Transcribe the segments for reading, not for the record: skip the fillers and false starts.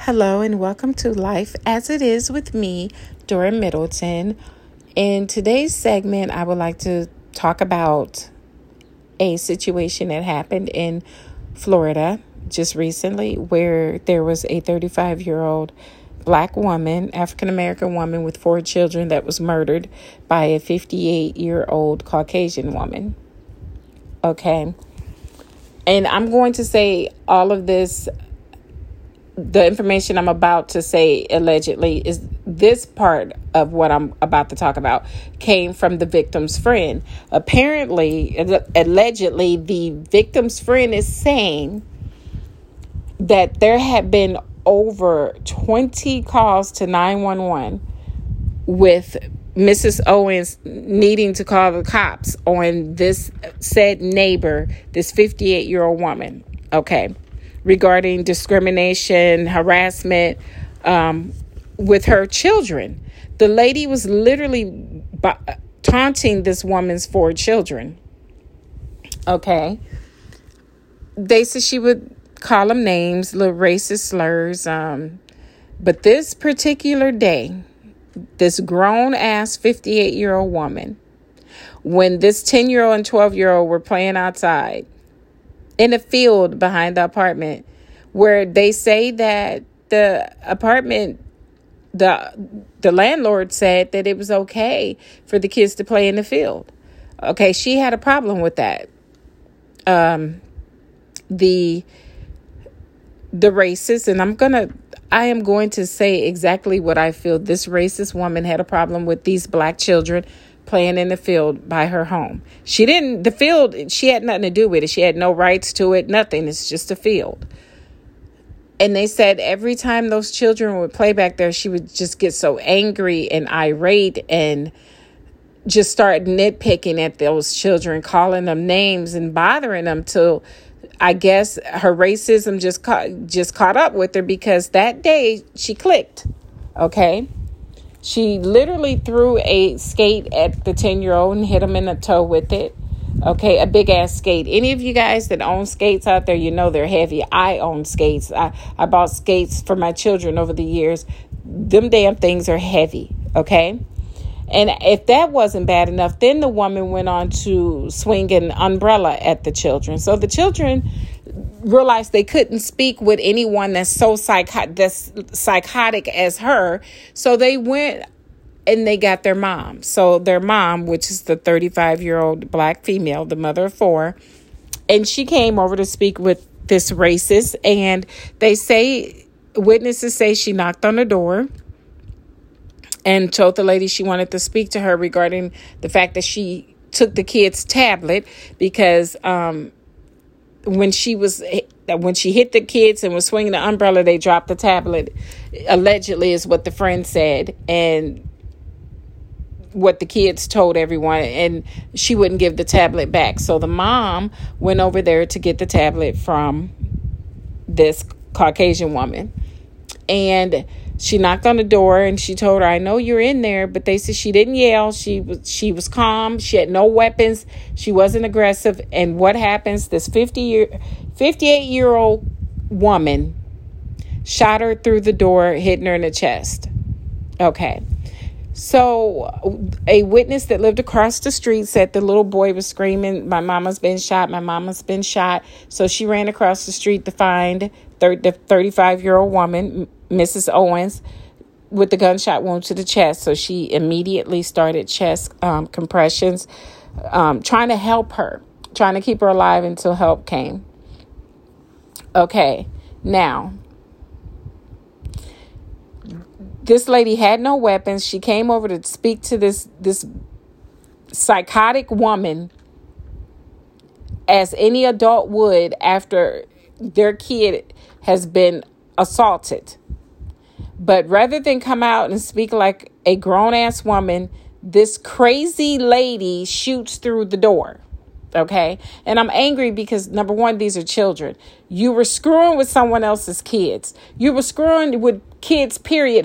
Hello and welcome to Life as It Is with me, Dora Middleton. In today's segment, I would like to talk about a situation that happened in Florida just recently where there was a 35-year-old Black woman, African-American woman with 4 children that was murdered by a 58-year-old Caucasian woman. Okay. And I'm going to say all of this. The information I'm about to say allegedly is this part of what I'm about to talk about came from the victim's friend. Apparently, allegedly, the victim's friend is saying that there had been over 20 calls to 911 with Mrs. Owens needing to call the cops on this said neighbor, this 58-year-old woman. Okay. Regarding discrimination, harassment with her children. The lady was literally taunting this woman's 4 children. Okay. They said she would call them names, little racist slurs. But this particular day, this grown-ass 58-year-old woman, when this 10-year-old and 12-year-old were playing outside, in a field behind the apartment, where they say that the apartment, the landlord said that it was okay for the kids to play in the field. Okay, she had a problem with that. The racist, and I am going to say exactly what I feel. This racist woman had a problem with these Black children playing in the field by her home. She had nothing to do with it. She had no rights to it, nothing. It's just a field. And they said every time those children would play back there, she would just get so angry and irate and just start nitpicking at those children, calling them names and bothering them till I guess her racism just caught up with her, because that day she clicked. Okay. She literally threw a skate at the 10-year-old and hit him in the toe with it. Okay, a big-ass skate. Any of you guys that own skates out there, you know they're heavy. I own skates. I bought skates for my children over the years. Them damn things are heavy, okay? And if that wasn't bad enough, then the woman went on to swing an umbrella at the children. So the children realized they couldn't speak with anyone that's so psychotic as her. So they went and they got their mom. So their mom, which is the 35-year-old Black female, the mother of 4, and she came over to speak with this racist. And witnesses say she knocked on the door and told the lady she wanted to speak to her regarding the fact that she took the kid's tablet because when she hit the kids and was swinging the umbrella, they dropped the tablet, allegedly, is what the friend said, and what the kids told everyone, and she wouldn't give the tablet back. So the mom went over there to get the tablet from this Caucasian woman, and she knocked on the door and she told her, "I know you're in there," but they said she didn't yell. She was calm. She had no weapons. She wasn't aggressive. And what happens? This 58-year-old woman shot her through the door, hitting her in the chest. Okay. So a witness that lived across the street said the little boy was screaming, "My mama's been shot. My mama's been shot." So she ran across the street to find the 35-year-old woman, Mrs. Owens, with the gunshot wound to the chest. So she immediately started chest compressions, trying to help her, trying to keep her alive until help came. Okay, now, this lady had no weapons. She came over to speak to this psychotic woman as any adult would after their kid has been assaulted. But rather than come out and speak like a grown-ass woman, this crazy lady shoots through the door. Okay? And I'm angry because, number one, these are children. You were screwing with someone else's kids. You were screwing with kids, period.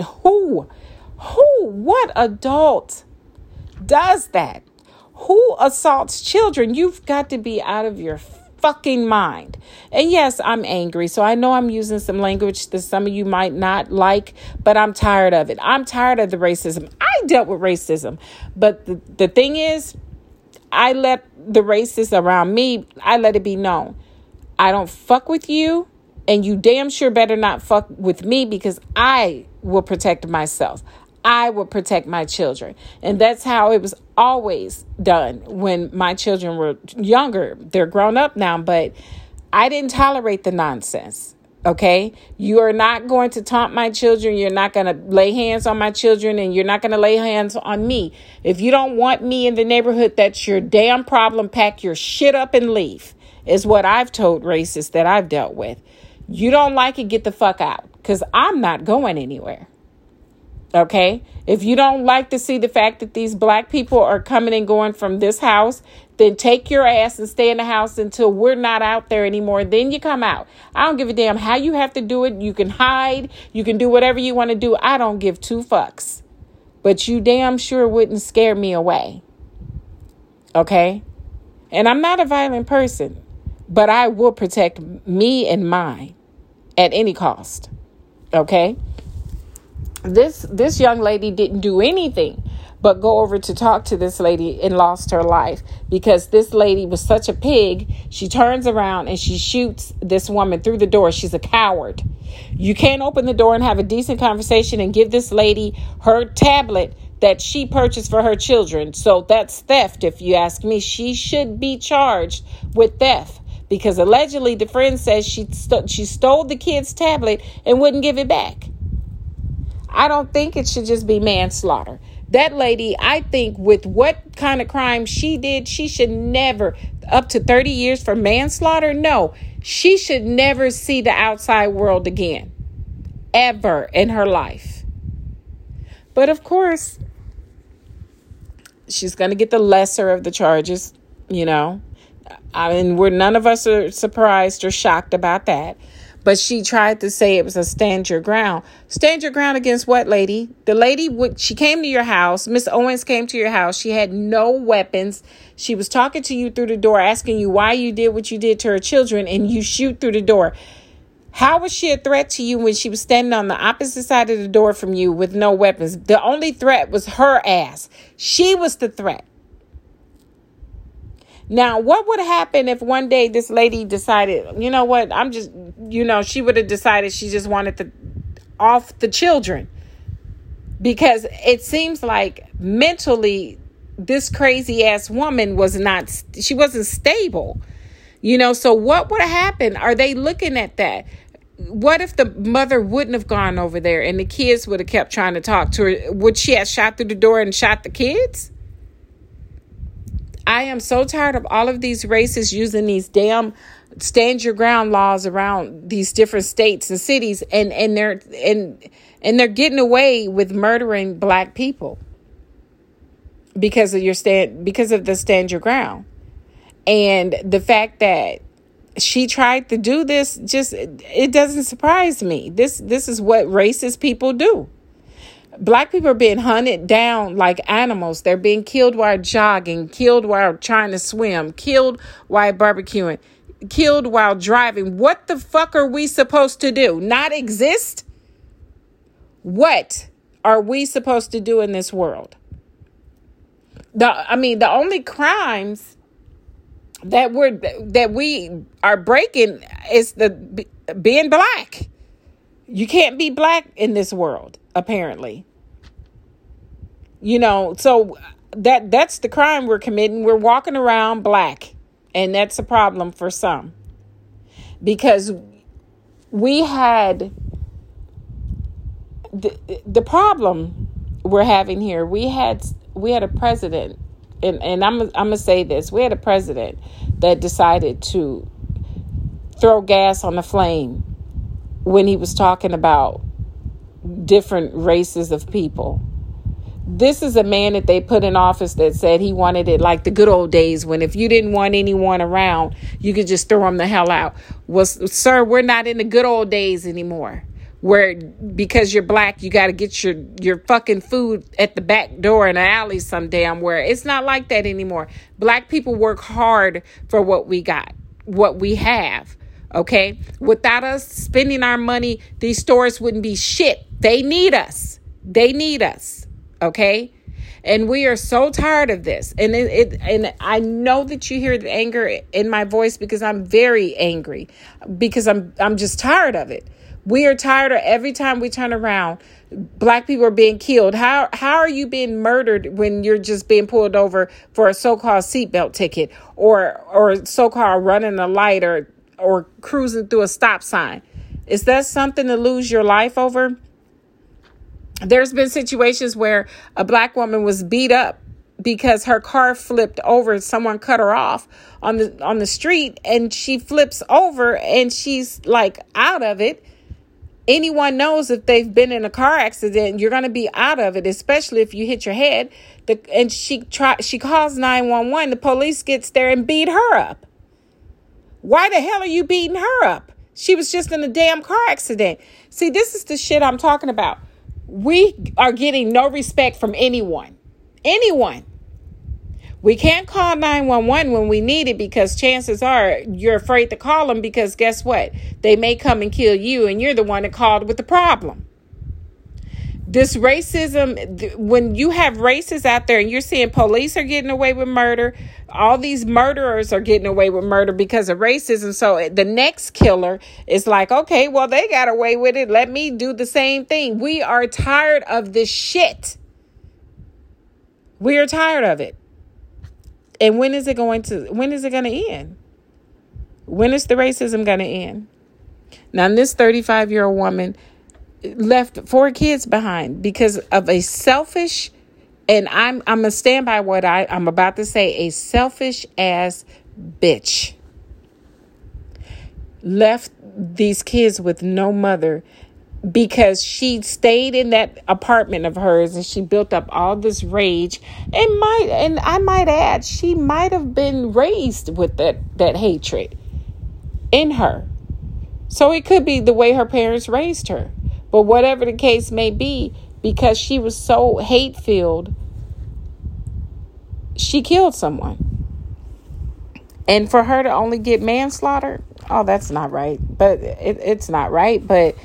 What adult does that? Who assaults children? You've got to be out of your fucking mind. And yes, I'm angry. So I know I'm using some language that some of you might not like, but I'm tired of it. I'm tired of the racism. I dealt with racism. But the thing is, I let the racists around me, I let it be known. I don't fuck with you, and you damn sure better not fuck with me, because I will protect myself. I will protect my children. And that's how it was always done when my children were younger. They're grown up now, but I didn't tolerate the nonsense. Okay, you are not going to taunt my children. You're not going to lay hands on my children, and you're not going to lay hands on me. If you don't want me in the neighborhood, that's your damn problem. Pack your shit up and leave, is what I've told racists that I've dealt with. You don't like it, get the fuck out, because I'm not going anywhere. Okay, if you don't like to see the fact that these black people are coming and going from this house, then take your ass and stay in the house until we're not out there anymore. Then you come out. I don't give a damn how you have to do it. You can hide. You can do whatever you want to do. I don't give two fucks. But you damn sure wouldn't scare me away. Okay? And I'm not a violent person, but I will protect me and mine at any cost. Okay? This young lady didn't do anything but go over to talk to this lady and lost her life because this lady was such a pig. She turns around and she shoots this woman through the door. She's a coward. You can't open the door and have a decent conversation and give this lady her tablet that she purchased for her children. So that's theft, if you ask me. She should be charged with theft because allegedly the friend says she stole the kid's tablet and wouldn't give it back. I don't think it should just be manslaughter. That lady, I think with what kind of crime she did, she should never, up to 30 years for manslaughter. No, she should never see the outside world again, ever in her life. But of course, she's going to get the lesser of the charges, you know. I mean, none of us are surprised or shocked about that. But she tried to say it was a stand your ground. Stand your ground against what, lady? The lady, she came to your house. Miss Owens came to your house. She had no weapons. She was talking to you through the door, asking you why you did what you did to her children, and you shoot through the door. How was she a threat to you when she was standing on the opposite side of the door from you with no weapons? The only threat was her ass. She was the threat. Now, what would happen if one day this lady decided, you know what, she would have decided she just wanted to off the children? Because it seems like mentally this crazy ass woman wasn't stable. So what would have happened? Are they looking at that? What if the mother wouldn't have gone over there and the kids would have kept trying to talk to her? Would she have shot through the door and shot the kids? I am so tired of all of these racists using these damn stand your ground laws around these different states and cities, and they're getting away with murdering black people because of the stand your ground. And the fact that she tried to do this, it doesn't surprise me. This is what racist people do. Black people are being hunted down like animals. They're being killed while jogging, killed while trying to swim, killed while barbecuing, killed while driving. What the fuck are we supposed to do? Not exist? What are we supposed to do in this world? The only crimes that we are breaking is the being black. You can't be black in this world, apparently. So that's the crime we're committing. We're walking around black, and that's a problem for some. Because we had the problem we're having here. We had a president, and I'm gonna say this. We had a president that decided to throw gas on the flame when he was talking about different races of people. This is a man that they put in office that said he wanted it like the good old days when if you didn't want anyone around, you could just throw them the hell out. Well, sir, we're not in the good old days anymore. Where because you're black, you got to get your fucking food at the back door in an alley some damn where. It's not like that anymore. Black people work hard for what we got. what we have. Okay. Without us spending our money, these stores wouldn't be shit. They need us. They need us. Okay. And we are so tired of this. And and I know that you hear the anger in my voice because I'm very angry, because I'm just tired of it. We are tired of every time we turn around, Black people are being killed. How are you being murdered when you're just being pulled over for a so-called seatbelt ticket or so-called running a light or cruising through a stop sign? Is that something to lose your life over? There's been situations where a Black woman was beat up because her car flipped over. Someone cut her off on the street, and she flips over and she's like out of it. Anyone knows if they've been in a car accident, you're going to be out of it, especially if you hit your head. And she calls 911. The police gets there and beat her up. Why the hell are you beating her up? She was just in a damn car accident. See, this is the shit I'm talking about. We are getting no respect from anyone. Anyone. We can't call 911 when we need it because chances are you're afraid to call them because guess what? They may come and kill you and you're the one that called with the problem. This racism, when you have racists out there and you're seeing police are getting away with murder, all these murderers are getting away with murder because of racism. So the next killer is like, okay, well, they got away with it. Let me do the same thing. We are tired of this shit. We are tired of it. And when is it going to end? When is the racism going to end? Now, this 35-year-old woman left 4 kids behind because of a selfish, and I'm going to stand by what I'm about to say, a selfish ass bitch. Left these kids with no mother because she stayed in that apartment of hers and she built up all this rage and I might add, she might have been raised with that hatred in her. So it could be the way her parents raised her. But whatever the case may be, because she was so hate-filled, she killed someone. And for her to only get manslaughter, oh, that's not right. But it's not right. But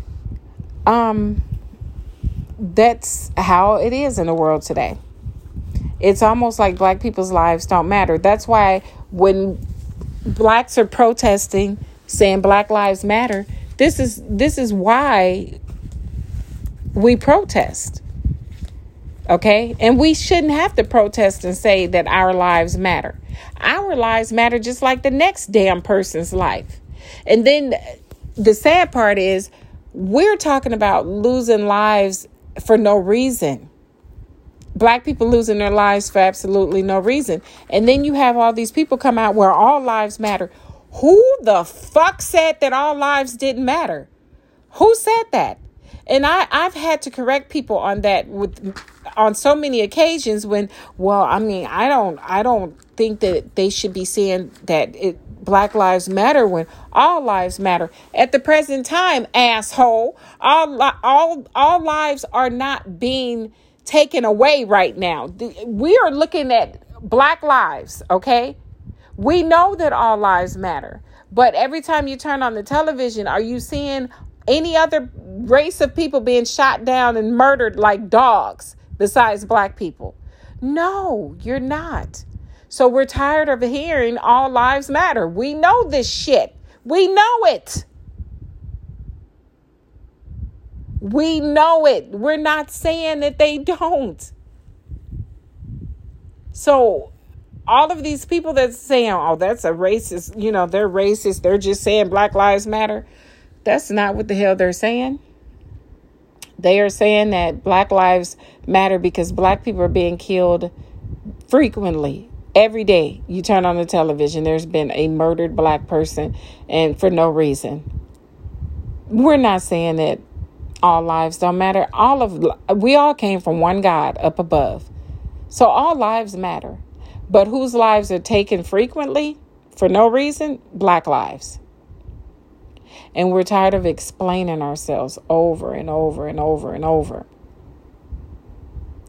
that's how it is in the world today. It's almost like Black people's lives don't matter. That's why when Blacks are protesting, saying Black Lives Matter, this is why we protest. Okay? And we shouldn't have to protest and say that our lives matter. Our lives matter just like the next damn person's life. And then the sad part is we're talking about losing lives for no reason. Black people losing their lives for absolutely no reason. And then you have all these people come out where all lives matter. Who the fuck said that all lives didn't matter? Who said that? And I've had to correct people on that on so many occasions when, well, I mean, I don't think that they should be saying that Black lives matter when all lives matter. At the present time, asshole, all lives are not being taken away right now. We are looking at Black lives, okay? We know that all lives matter. But every time you turn on the television, are you seeing any other race of people being shot down and murdered like dogs besides Black people? No, you're not. So we're tired of hearing all lives matter. We know this shit. We know it. We know it. We're not saying that they don't. So all of these people that's saying, oh, that's a racist, they're racist. They're just saying Black Lives Matter. That's not what the hell they're saying. They are saying that Black lives matter because Black people are being killed frequently. Every day you turn on the television, there's been a murdered Black person, and for no reason. We're not saying that all lives don't matter. We all came from one God up above. So all lives matter. But whose lives are taken frequently for no reason? Black lives. And we're tired of explaining ourselves over and over and over and over.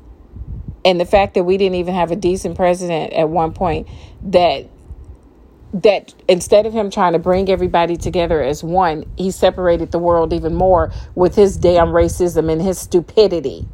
And the fact that we didn't even have a decent president at one point that that instead of him trying to bring everybody together as one, he separated the world even more with his damn racism and his stupidity.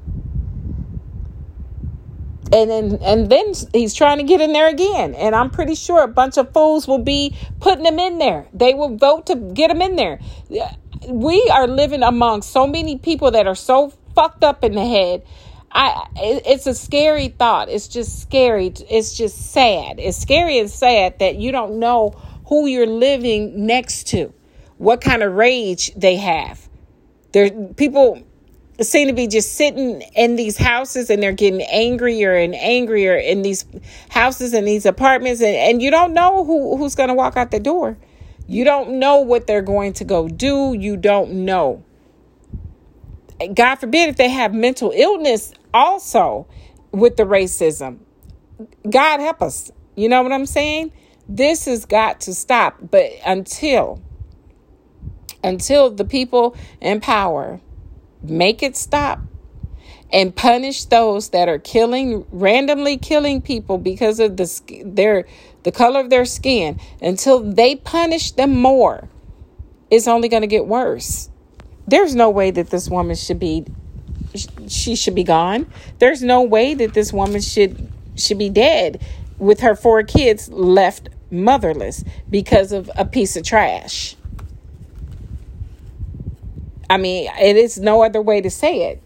And then he's trying to get in there again. And I'm pretty sure a bunch of fools will be putting him in there. They will vote to get him in there. We are living among so many people that are so fucked up in the head. It's a scary thought. It's just scary. It's just sad. It's scary and sad that you don't know who you're living next to, what kind of rage they have. People seem to be just sitting in these houses and they're getting angrier and angrier in these houses and these apartments. And you don't know who's going to walk out the door. You don't know what they're going to go do. You don't know. God forbid if they have mental illness also with the racism. God help us. You know what I'm saying? This has got to stop. But until the people in power make it stop and punish those that are randomly killing people because of the color of their skin, until they punish them more, it's only going to get worse. There's no way that this woman should be gone. There's no way that this woman should be dead with her 4 kids left motherless because of a piece of trash. I mean, it is no other way to say it.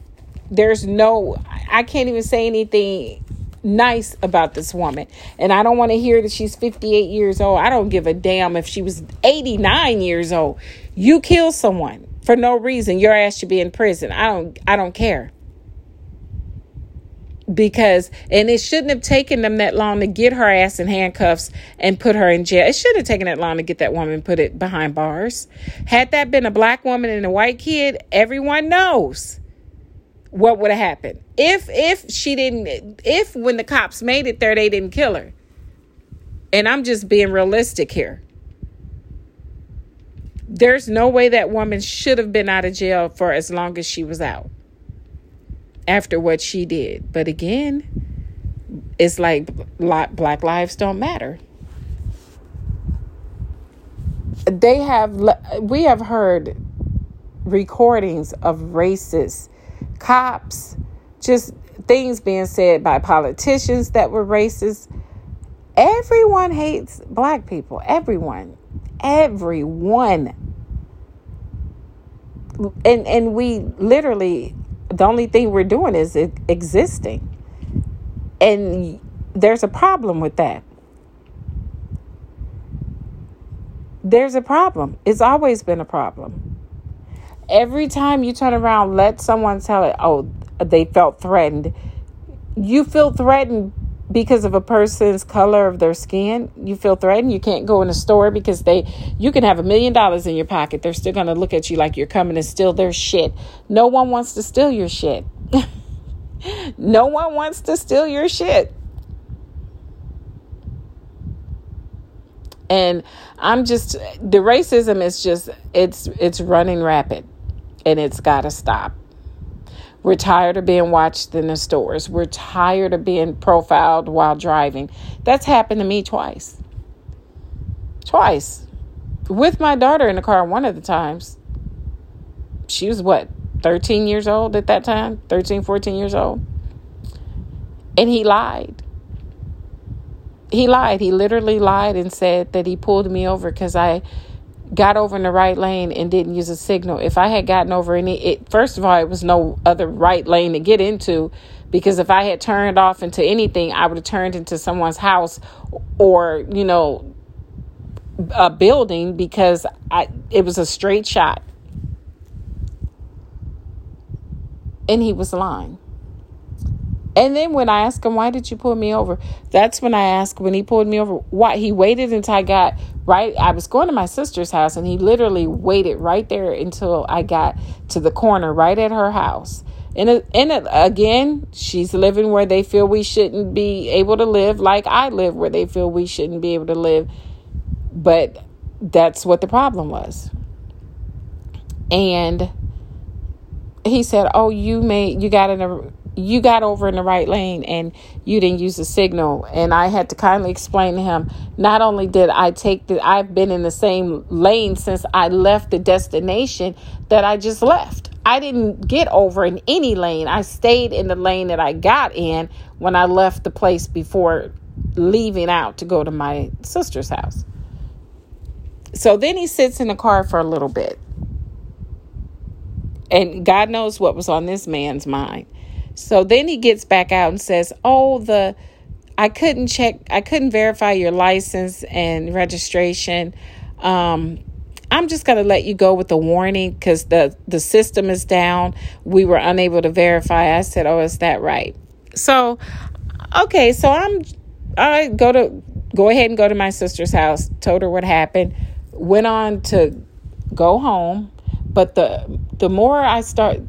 I can't even say anything nice about this woman. And I don't want to hear that she's 58 years old. I don't give a damn if she was 89 years old. You kill someone for no reason, your ass should be in prison. I don't care. And it shouldn't have taken them that long to get her ass in handcuffs and put her in jail. It shouldn't have taken that long to get that woman put it behind bars. Had that been a black woman and a white kid, everyone knows what would have happened. If when the cops made it there, they didn't kill her. And I'm just being realistic here. There's no way that woman should have been out of jail for as long as she was out after what she did. But again, it's like black lives don't matter. We have heard recordings of racist cops, just things being said by politicians that were racist. Everyone hates black people. Everyone. And we literally, the only thing we're doing is existing. And there's a problem with that. There's a problem. It's always been a problem. Every time you turn around, let someone tell it, oh, they felt threatened. You feel threatened because of a person's color of their skin. You feel threatened. You can't go in a store because you can have $1 million in your pocket. They're still going to look at you like you're coming to steal their shit. No one wants to steal your shit. No one wants to steal your shit. And the racism is just, it's running rapid, and it's got to stop. We're tired of being watched in the stores. We're tired of being profiled while driving. That's happened to me twice. With my daughter in the car one of the times. She was 13 years old at that time? 13, 14 years old. And he lied. He literally lied and said that he pulled me over because I got over in the right lane and didn't use a signal. If I had gotten over first of all, it was no other right lane to get into, because if I had turned off into anything, I would have turned into someone's house or, a building, because it was a straight shot. And he was lying. And then when I asked him, why did you pull me over? That's when I asked, when he pulled me over, why he waited until I got right. I was going to my sister's house, and he literally waited right there until I got to the corner right at her house. And again, she's living where they feel we shouldn't be able to live, like I live where they feel we shouldn't be able to live. But that's what the problem was. And he said, oh, you got in a you got over in the right lane and you didn't use the signal. And I had to kindly explain to him, not only did I've been in the same lane since I left the destination that I just left. I didn't get over in any lane. I stayed in the lane that I got in when I left the place before leaving out to go to my sister's house. So then he sits in the car for a little bit. And God knows what was on this man's mind. So then he gets back out and says, I couldn't verify your license and registration. I'm just going to let you go with the warning because the system is down. We were unable to verify. I said, oh, is that right? So, okay, so I go ahead and go to my sister's house, told her what happened, went on to go home. But the more I started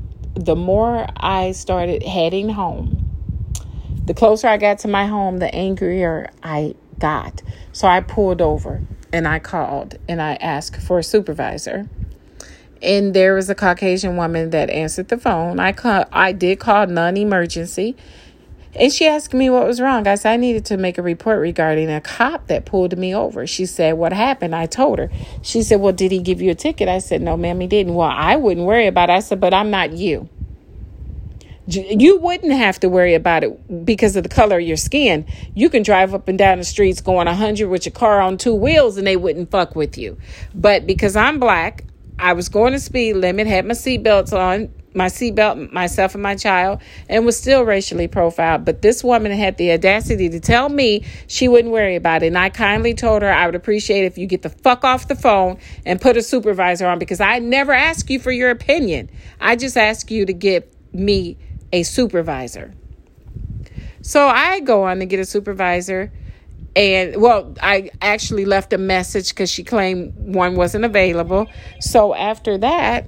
heading home, the closer I got to my home, the angrier I got. So I pulled over and I called and I asked for a supervisor. And there was a Caucasian woman that answered the phone. I did call non-emergency. And she asked me what was wrong. I said, I needed to make a report regarding a cop that pulled me over. She said, what happened? I told her. She said, well, did he give you a ticket? I said, no, ma'am, he didn't. Well, I wouldn't worry about it. I said, but I'm not you. You wouldn't have to worry about it because of the color of your skin. You can drive up and down the streets going 100 with your car on two wheels and they wouldn't fuck with you. But because I'm black, I was going the speed limit, had my seatbelts on, myself and my child, and was still racially profiled. But this woman had the audacity to tell me she wouldn't worry about it. And I kindly told her I would appreciate if you get the fuck off the phone and put a supervisor on, because I never ask you for your opinion. I just ask you to give me a supervisor. So I go on to get a supervisor. And, well, I actually left a message because she claimed one wasn't available. So after that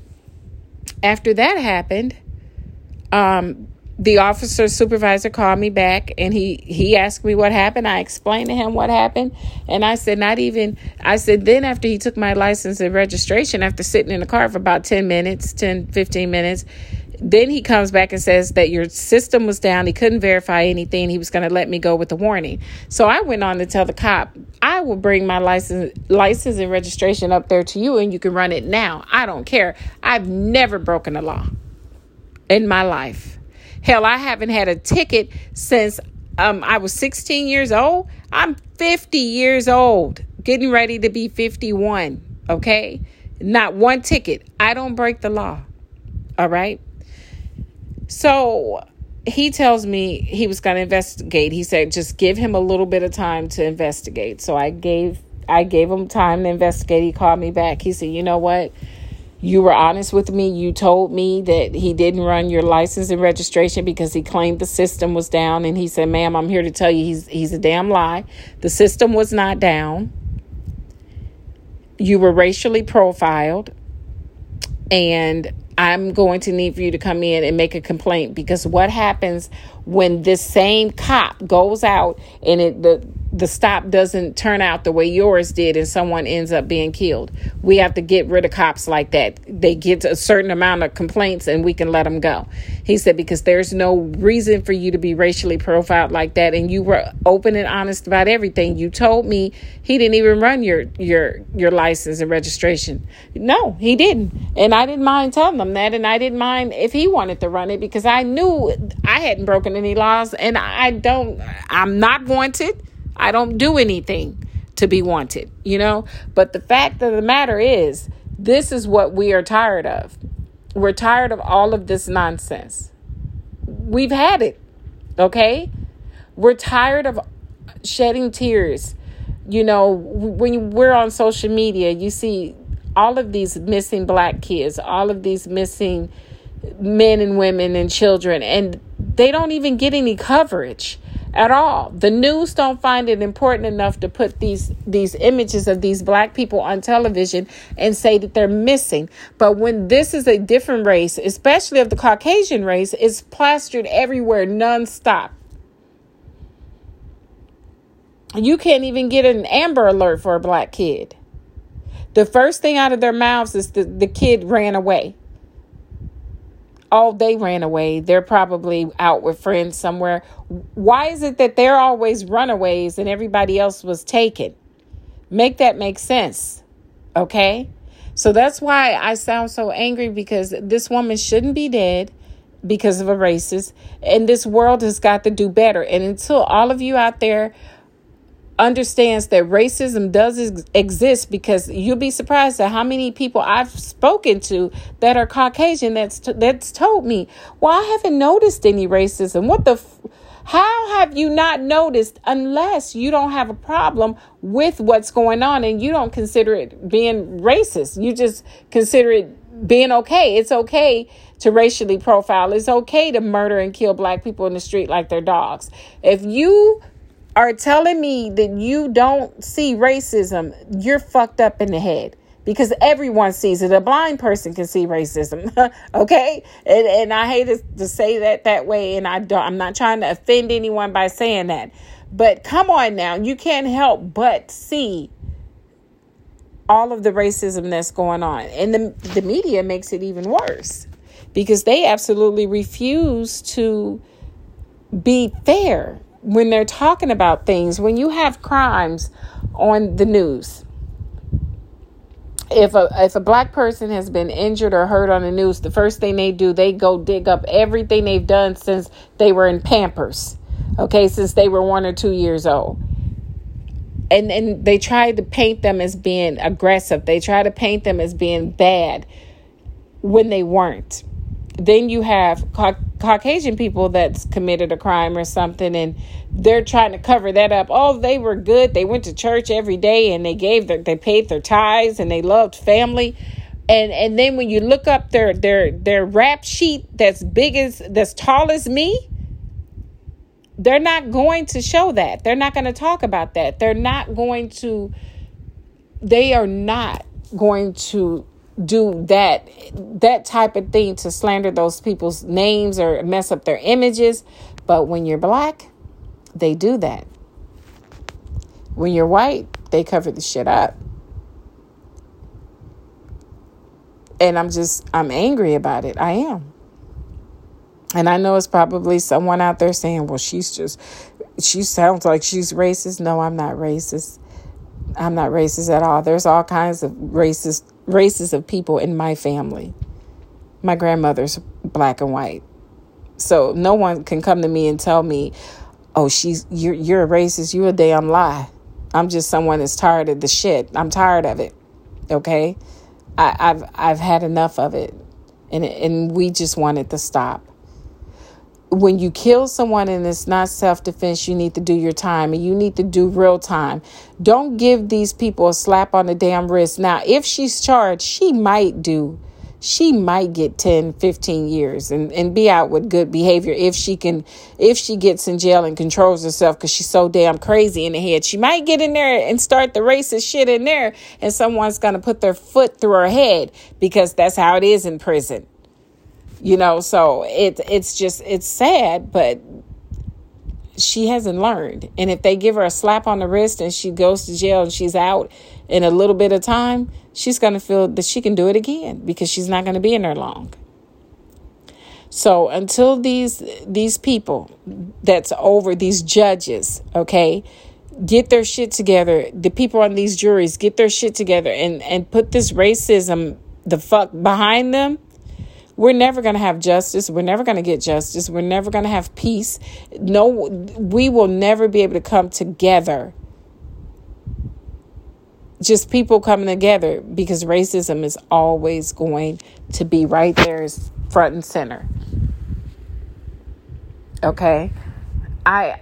happened, the officer supervisor called me back and he asked me what happened. I explained to him what happened. And I said, then after he took my license and registration, after sitting in the car for about 15 minutes, then he comes back and says that your system was down. He couldn't verify anything. He was going to let me go with the warning. So I went on to tell the cop, I will bring my license and registration up there to you and you can run it now. I don't care. I've never broken a law in my life. Hell, I haven't had a ticket since I was 16 years old. I'm 50 years old, getting ready to be 51. Okay? Not one ticket. I don't break the law. All right? So he tells me he was going to investigate. He said, just give him a little bit of time to investigate. So I gave him time to investigate. He called me back. He said, you know what? You were honest with me. You told me that he didn't run your license and registration because he claimed the system was down. And he said, ma'am, I'm here to tell you he's a damn lie. The system was not down. You were racially profiled. And I'm going to need for you to come in and make a complaint, because what happens when this same cop goes out and the stop doesn't turn out the way yours did and someone ends up being killed? We have to get rid of cops like that. They get a certain amount of complaints and we can let them go. He said, because there's no reason for you to be racially profiled like that. And you were open and honest about everything. You told me he didn't even run your license and registration. No, he didn't. And I didn't mind telling him that. And I didn't mind if he wanted to run it, because I knew I hadn't broken any laws and I'm not wanted. I don't do anything to be wanted, But the fact of the matter is, this is what we are tired of. We're tired of all of this nonsense. We've had it, okay? We're tired of shedding tears. When we're on social media, you see all of these missing black kids, all of these missing men and women and children, and they don't even get any coverage at all. The news don't find it important enough to put these images of these black people on television and say that they're missing. But when this is a different race, especially of the Caucasian race, it's plastered everywhere nonstop. You can't even get an Amber Alert for a black kid. The first thing out of their mouths is the kid ran away. Oh, they ran away. They're probably out with friends somewhere. Why is it that they're always runaways and everybody else was taken? Make that make sense. Okay? So that's why I sound so angry, because this woman shouldn't be dead because of a racist. And this world has got to do better. And until all of you out there understands that racism does exist, because you'll be surprised at how many people I've spoken to that are Caucasian that's told me, well, I haven't noticed any racism. How have you not noticed, unless you don't have a problem with what's going on and you don't consider it being racist? You just consider it being okay. It's okay to racially profile. It's okay to murder and kill black people in the street like they're dogs. If you are telling me that you don't see racism, you're fucked up in the head, because everyone sees it. A blind person can see racism. Okay. And I hate to say that way. And I'm not trying to offend anyone by saying that, but come on now, you can't help but see all of the racism that's going on. And the media makes it even worse, because they absolutely refuse to be fair when they're talking about things. When you have crimes on the news, if a black person has been injured or hurt on the news, the first thing they do, they go dig up everything they've done since they were in Pampers. Okay, since they were 1 or 2 years old. And they try to paint them as being aggressive. They try to paint them as being bad when they weren't. Then you have Caucasian people that's committed a crime or something, and they're trying to cover that up. Oh, they were good. They went to church every day, and they paid their tithes, and they loved family. And then when you look up their rap sheet that's tall as me, they're not going to show that. They're not going to talk about that. They are not going to do that type of thing to slander those people's names or mess up their images. But when you're black, they do that. When you're white, they cover the shit up. And I'm angry about it. I am. And I know it's probably someone out there saying, well, she sounds like she's racist. No, I'm not racist. I'm not racist at all. There's all kinds of races of people in my family. My grandmother's black and white. So no one can come to me and tell me, oh, you're a racist. You a damn lie. I'm just someone that's tired of the shit. I'm tired of it. Okay. I've had enough of it. And we just want it to stop. When you kill someone and it's not self-defense, you need to do your time, and you need to do real time. Don't give these people a slap on the damn wrist. Now, if she's charged, she might get 10, 15 years and be out with good behavior. If she gets in jail and controls herself, because she's so damn crazy in the head, she might get in there and start the racist shit in there, and someone's going to put their foot through her head, because that's how it is in prison. So it's sad, but she hasn't learned. And if they give her a slap on the wrist and she goes to jail and she's out in a little bit of time, she's going to feel that she can do it again, because she's not going to be in there long. So until these people that's over, these judges, okay, get their shit together, the people on these juries get their shit together and put this racism the fuck behind them, we're never going to have justice. We're never going to get justice. We're never going to have peace. No, we will never be able to come together. Just people coming together, because racism is always going to be right there, front and center. Okay. I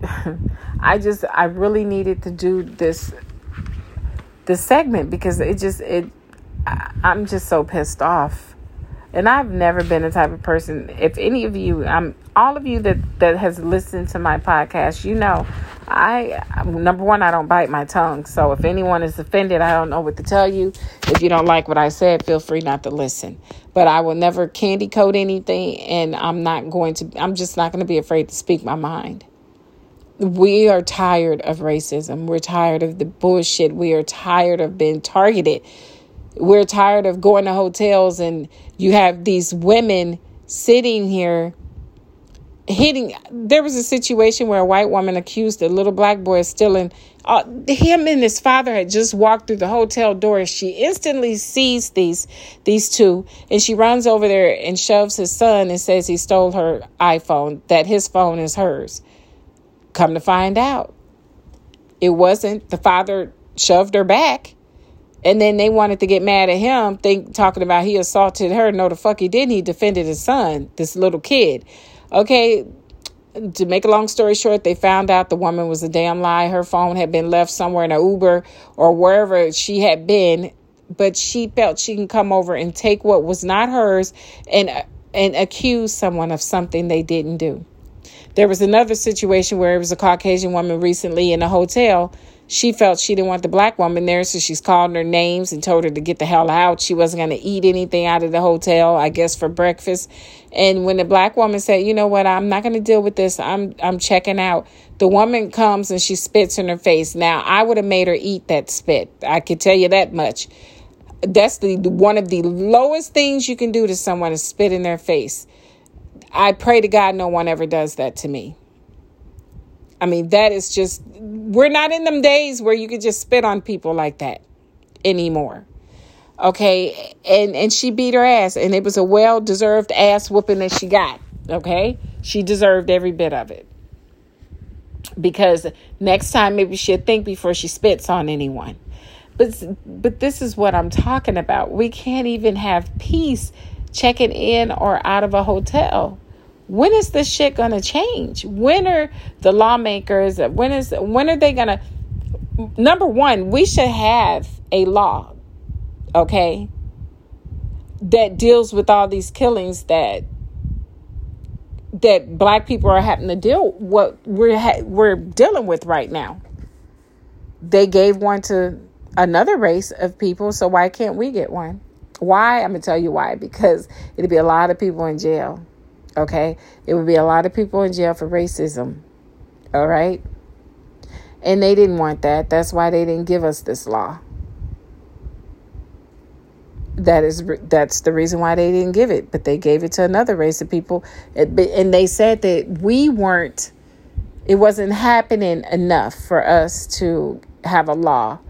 really needed to do this segment, because I'm just so pissed off. And I've never been the type of person, if any of you, all of you that has listened to my podcast, number one, I don't bite my tongue. So if anyone is offended, I don't know what to tell you. If you don't like what I said, feel free not to listen. But I will never candy coat anything, and I'm just not going to be afraid to speak my mind. We are tired of racism. We're tired of the bullshit. We are tired of being targeted. We're tired of going to hotels and you have these women sitting here hitting. There was a situation where a white woman accused a little black boy of stealing. Him and his father had just walked through the hotel door. She instantly sees these two, and she runs over there and shoves his son and says he stole her iPhone, that his phone is hers. Come to find out, it wasn't. The father shoved her back. And then they wanted to get mad at him, talking about he assaulted her. No, the fuck he didn't. He defended his son, this little kid. Okay, to make a long story short, they found out the woman was a damn lie. Her phone had been left somewhere in an Uber or wherever she had been, but she felt she can come over and take what was not hers and accuse someone of something they didn't do. There was another situation where it was a Caucasian woman recently in a hotel. She felt she didn't want the black woman there, so she's called her names and told her to get the hell out. She wasn't going to eat anything out of the hotel, I guess, for breakfast. And when the black woman said, you know what, I'm not going to deal with this, I'm checking out, the woman comes and she spits in her face. Now, I would have made her eat that spit. I can tell you that much. That's one of the lowest things you can do to someone is spit in their face. I pray to God no one ever does that to me. I mean, that is just, we're not in them days where you could just spit on people like that anymore. Okay. And she beat her ass, and it was a well-deserved ass whooping that she got. Okay. She deserved every bit of it, because next time maybe she'll think before she spits on anyone. But this is what I'm talking about. We can't even have peace checking in or out of a hotel. When is this shit going to change? When are the lawmakers, when are they going to, number one, we should have a law, okay, that deals with all these killings that black people are having to deal with, what we're dealing with right now. They gave one to another race of people, so why can't we get one? Why? I'm going to tell you why. Because it'd be a lot of people in jail. Okay? It would be a lot of people in jail for racism. All right? And they didn't want that. That's why they didn't give us this law. That's the reason why they didn't give it. But they gave it to another race of people. And they said that it wasn't happening enough for us to have a law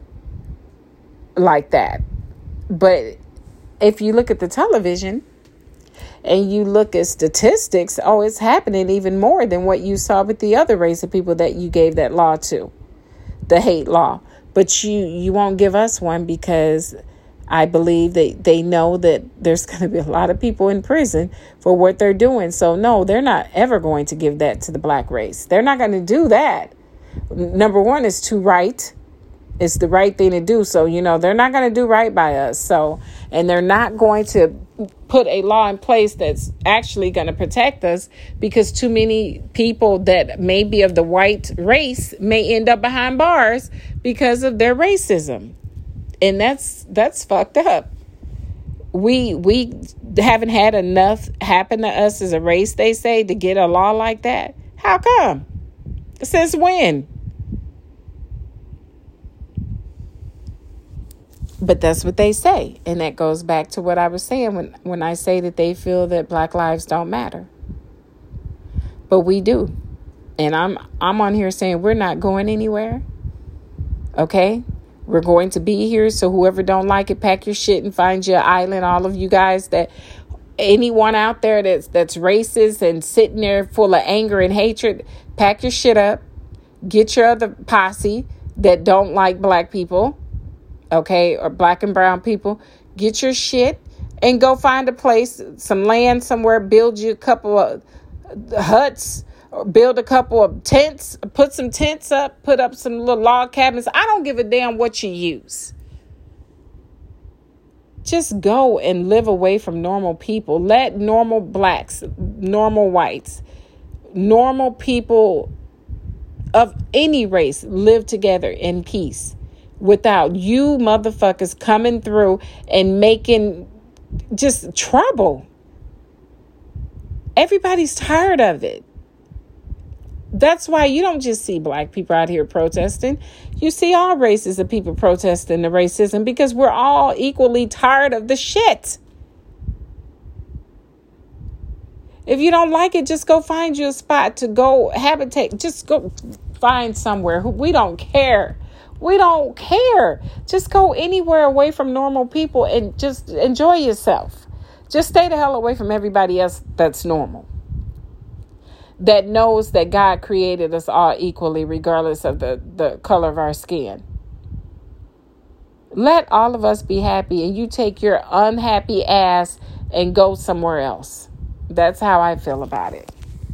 like that. But if you look at the television and you look at statistics, it's happening even more than what you saw with the other race of people that you gave that law to, the hate law. But you won't give us one because I believe that they know that there's going to be a lot of people in prison for what they're doing. So no, they're not ever going to give that to the black race. They're not going to do that. Number one, it's too right. It's the right thing to do. So, they're not going to do right by us. So, and they're not going to put a law in place that's actually going to protect us, because too many people that may be of the white race may end up behind bars because of their racism. And that's fucked up. We haven't had enough happen to us as a race, they say, to get a law like that. How come? Since when? But that's what they say. And that goes back to what I was saying when I say that they feel that black lives don't matter. But we do. And I'm on here saying we're not going anywhere. Okay? We're going to be here. So whoever don't like it, pack your shit and find your island. All of you guys, anyone out there that's racist and sitting there full of anger and hatred, pack your shit up. Get your other posse that don't like black people. Okay, or black and brown people. Get your shit and go find a place, some land somewhere, build you a couple of huts, or build a couple of tents, put some tents up, put up some little log cabins. I don't give a damn what you use. Just go and live away from normal people. Let normal blacks, normal whites, normal people of any race live together in peace. Without you motherfuckers coming through and making just trouble. Everybody's tired of it. That's why you don't just see black people out here protesting. You see all races of people protesting the racism, because we're all equally tired of the shit. If you don't like it, just go find you a spot to go habitate. Just go find somewhere. We don't care. We don't care. Just go anywhere away from normal people and just enjoy yourself. Just stay the hell away from everybody else that's normal, that knows that God created us all equally, regardless of the color of our skin. Let all of us be happy, and you take your unhappy ass and go somewhere else. That's how I feel about it.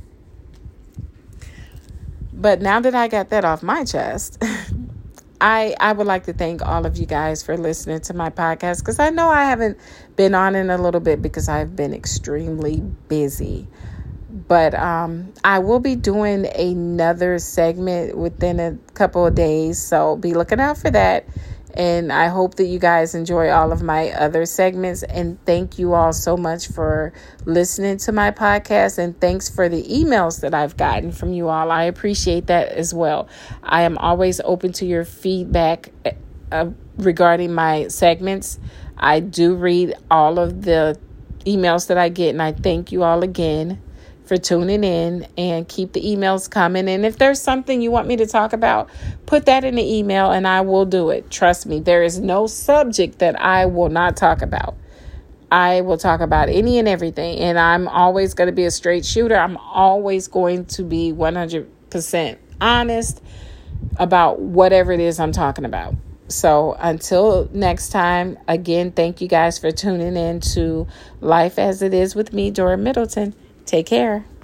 But now that I got that off my chest, I would like to thank all of you guys for listening to my podcast, because I know I haven't been on in a little bit because I've been extremely busy. But I will be doing another segment within a couple of days, so be looking out for that. And I hope that you guys enjoy all of my other segments. And thank you all so much for listening to my podcast. And thanks for the emails that I've gotten from you all. I appreciate that as well. I am always open to your feedback regarding my segments. I do read all of the emails that I get. And I thank you all again for tuning in, and keep the emails coming. And if there's something you want me to talk about, put that in the email and I will do it. Trust me, there is no subject that I will not talk about. I will talk about any and everything, and I'm always going to be a straight shooter. I'm always going to be 100% honest about whatever it is I'm talking about. So until next time, again, thank you guys for tuning in to Life as It Is with me, Dora Middleton. Take care.